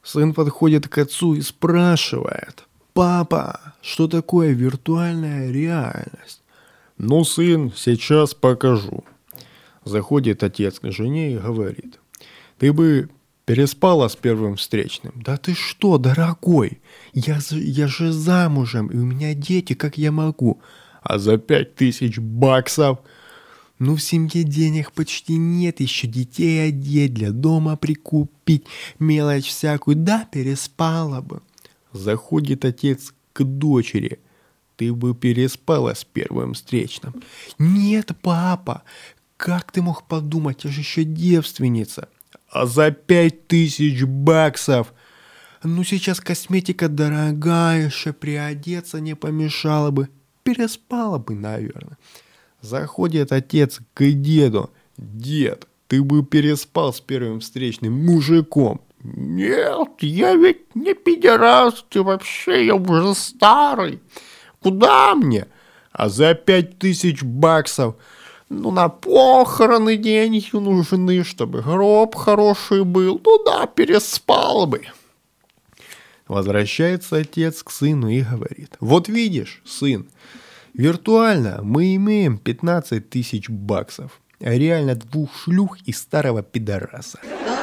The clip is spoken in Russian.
Сын подходит к отцу и спрашивает: «Папа, что такое виртуальная реальность?» «Ну, сын, сейчас покажу». Заходит отец к жене и говорит: «Ты бы переспала с первым встречным?» «Да ты что, дорогой? Я же замужем, и у меня дети, как я могу?» «А за 5000 баксов?» «Ну, в семье денег почти нет, еще детей одеть, для дома прикупить, мелочь всякую, да, переспала бы». Заходит отец к дочери: «Ты бы переспала с первым встречным?» «Нет, папа, как ты мог подумать, я же еще девственница». «А за 5000 баксов?» «Ну, сейчас косметика дорогая, еще приодеться не помешало бы, переспала бы, наверное». Заходит отец к деду: «Дед, ты бы переспал с первым встречным мужиком?» «Нет, я ведь не пидорас, и вообще я уже старый. Куда мне?» «А за 5000 баксов?» «Ну, на похороны деньги нужны, чтобы гроб хороший был. Ну да, переспал бы». Возвращается отец к сыну и говорит: «Вот видишь, сын, виртуально мы имеем 15 000 баксов, а реально 2 шлюх и старого пидораса».